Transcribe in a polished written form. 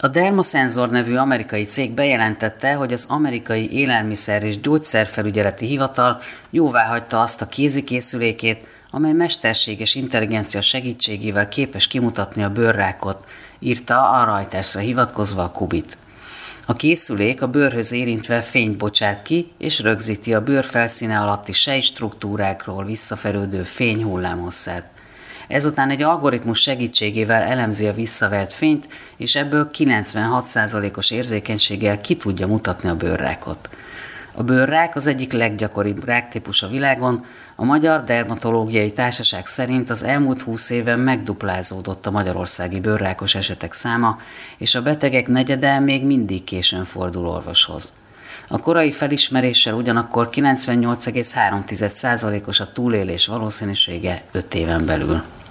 A Dermosenzor nevű amerikai cég bejelentette, hogy az amerikai élelmiszer- és gyógyszerfelügyeleti hivatal jóváhagyta azt a kézikészülékét, amely mesterséges intelligencia segítségével képes kimutatni a bőrrákot, írta a Reutersre hivatkozva a Kubit. A készülék a bőrhöz érintve fényt bocsát ki, és rögzíti a bőr felszíne alatti sejtstruktúrákról visszaferődő fényhullámhosszát. Ezután egy algoritmus segítségével elemzi a visszavert fényt, és ebből 96%-os érzékenységgel ki tudja mutatni a bőrrákot. A bőrrák az egyik leggyakoribb ráktípus a világon. A Magyar Dermatológiai Társaság szerint az elmúlt 20 évben megduplázódott a magyarországi bőrrákos esetek száma, és a betegek negyede még mindig későn fordul orvoshoz. A korai felismeréssel ugyanakkor 98,3%-os a túlélés valószínűsége 5 éven belül.